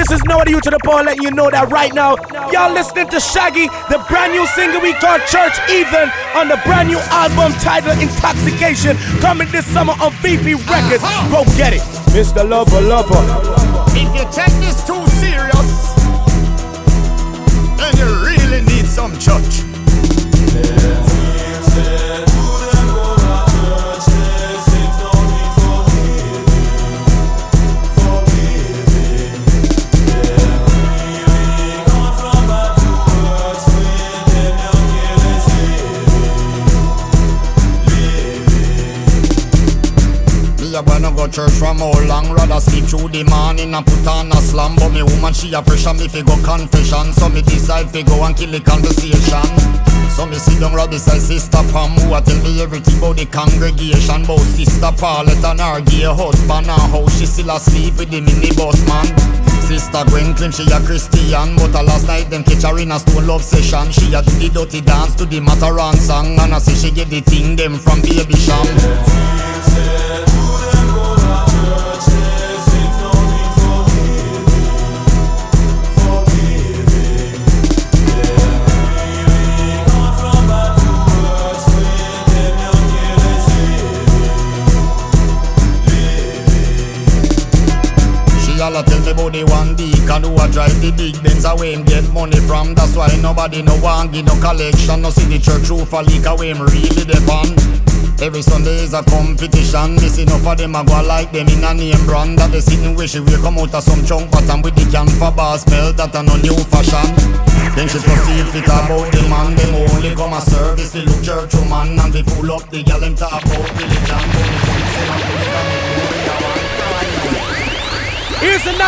This is Noah the Youth to the Power, letting you know that right now. Y'all listening to Shaggy, the brand new single we call Church Even, on the brand new album titled Intoxication, coming this summer on VP Records. Go get it, Mr. Lover Lover. If you take this too serious, then you really need some church. I wanna go church from how long. Rather sleep through the morning and put on a slam. But me woman she a pressure me fi go confession. So me decide fi go and kill the conversation. So me sit down right beside Sister Pam, who a tell me everything about the congregation. About Sister Paulette and her gay husband, and how she still asleep with the minibus man. Sister Gwen claim she a Christian, but last night them catch her in a stone love session. She a do the dirty dance to the Mataran song, and I say she get the thing them from Baby Sham. Y'all tell me about the one deacon who a drive the big Benz away him get money from. That's why nobody no want give no collection. No see the church roof a leak away him really depend. Every Sunday is a competition. Me see enough of them a go like them in a name brand. That they sitting wish we come out of some chunk pattern with the can for bar smell that a no new fashion. Then she proceed to talk about the man. Them only come a service to look church woman. And they pull up the gal them talk about religion. Here's another